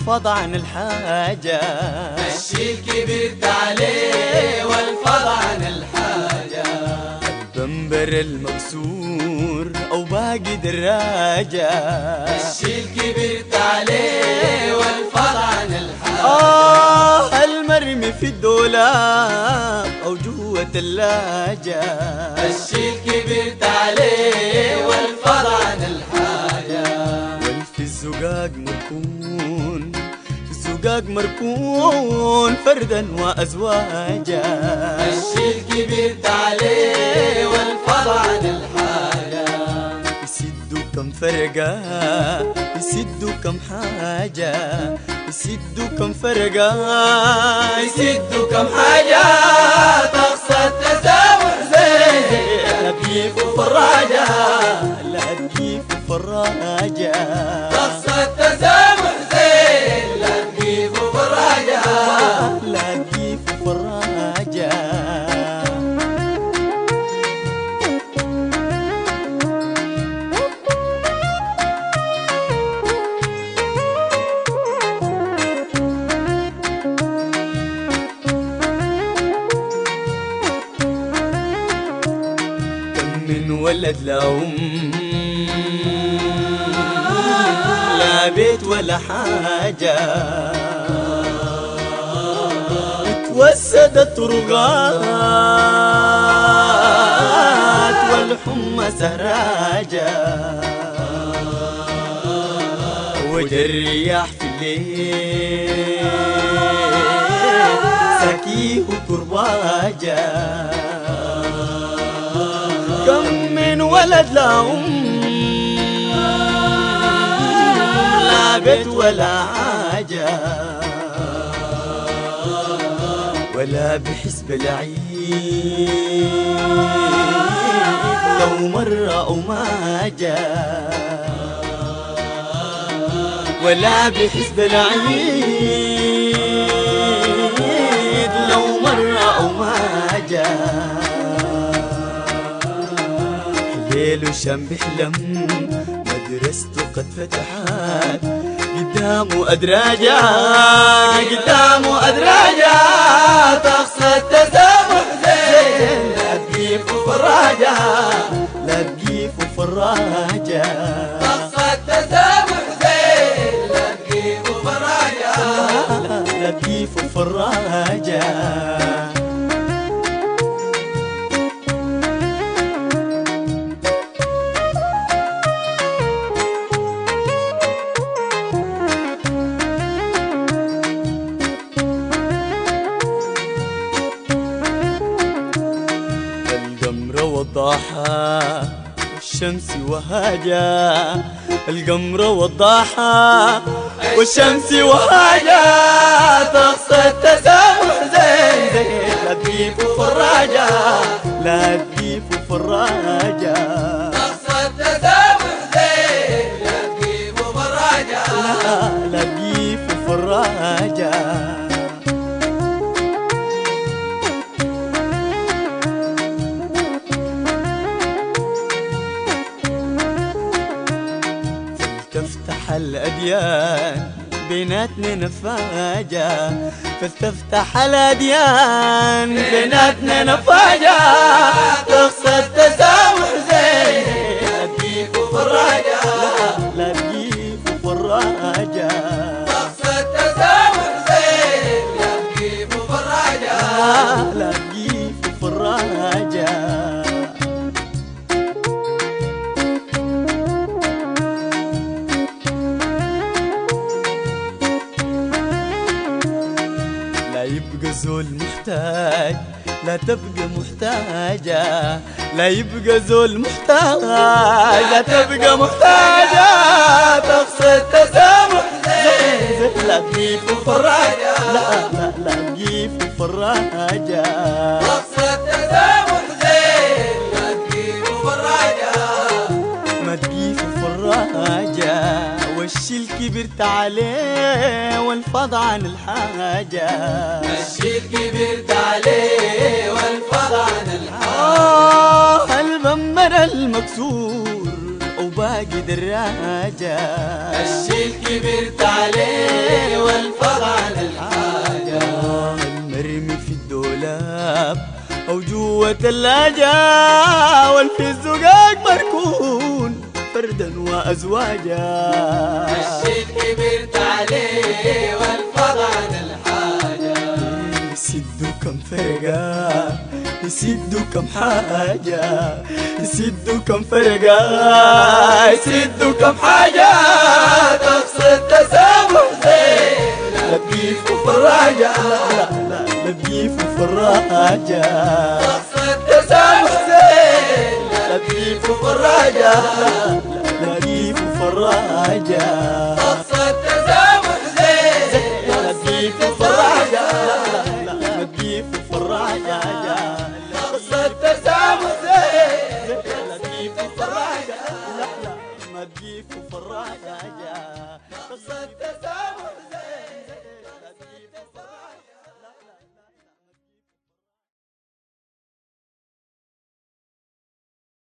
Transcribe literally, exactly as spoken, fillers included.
والفض عن الحاجة. مشي الكبرت عليه والفض عن الحاجة. البنبر المكسور أو باقي دراجة. مشي الكبرت عليه والفض عن الحاجة. آه المرمي في الدولاب أو جوا تلاجة. مشي الكبرت عليه والفض عن الحاجة. والفي الزقاق مركون في الزقاق مركون فردا وأزواجا. مشي الكبرت عليه والفض عن الحاجة. يسدوا كم فرقة يسدوا كم حاجة. يسدوا كم فرقة يسدوا كم حاجة. تقصى التسامح زين لا تجيب فراجة. لا تجيب فراجة. تقصى التسامح زين لا تجيب فراجة. لا تجيب فراجة. من ولد لا أم لا بيت ولا حاجة. اتوسدت طرقات والحمى سراجة. وجا الرياح في الليل سكيه وكرباجة. كم من ولد لا أم لا بيت ولا حاجة. ولا بحس بالعيد لو مرة أو ما جاء. ولا بحس بالعيد لو مرة أو ما جاء. ليل وشام بحلم مدرسته قد فتحت قدامه أدراجة. قدامه أدراجة. تقصى التسامح زين لا تجيب فراجة. لا تجيب فراجة. تقصى التسامح زين لا تجيب فراجة. لا تجيب فراجة. القمر والضحى والشمس وهاجة. القمر والضحى والشمس وهاجة. تقصى التسامح زين زين لا تجيب فراجة. لا تجيب فراجة. تقصى التسامح زين لا تجيب فراجة. لا لا تجيب فراجة. فلتفتح الأديان بيناتنا نفاجة. فلتفتح الأديان بيناتنا نفاجة. تقصى التسامح زين لا تجيب فراجة. لا تجيب فراجة. تقصى التسامح زين لا تجيب فراجة. لا تجيب فراجة. لا يبقى زول محتاج لا تبقى محتاجة. لا يبقى زول محتاج لا تبقى محتاجة. تقصى التسامح زين لا تجيب فراجة. لا لا لا تجيب فراجة. تقصى التسامح زين لا تجيب فراجة. ما تجيب فراجة. والشي الكبرت عليه والفض عن الحاجة. مشي الكبرت عليه والفض عن الحاجة. آه البنبر المكسور أو باقي دراجة. الشيء كبرت عليه والفضل عن الحاجة. المرمي في الدولاب أو جوا تلاجة، والفي الزقاق مركون فردا وأزواجا. الشيء كبرت عليه والفضل عن الحاجة. يسدوا كم فرقة، يسدوا كم حاجة، يسدوا كم فرقة، يسدوا كم حاجة. تقصد تسامح زين لا بقيف وفراجة، لا لا لا بقيف وفراجة. تقصد تسامح